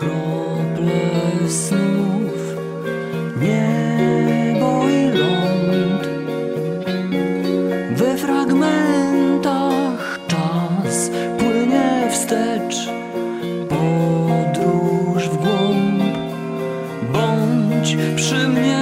krople snów, niebo i ląd. We fragmentach czas płynie wstecz, podróż w głąb. Bądź przy mnie.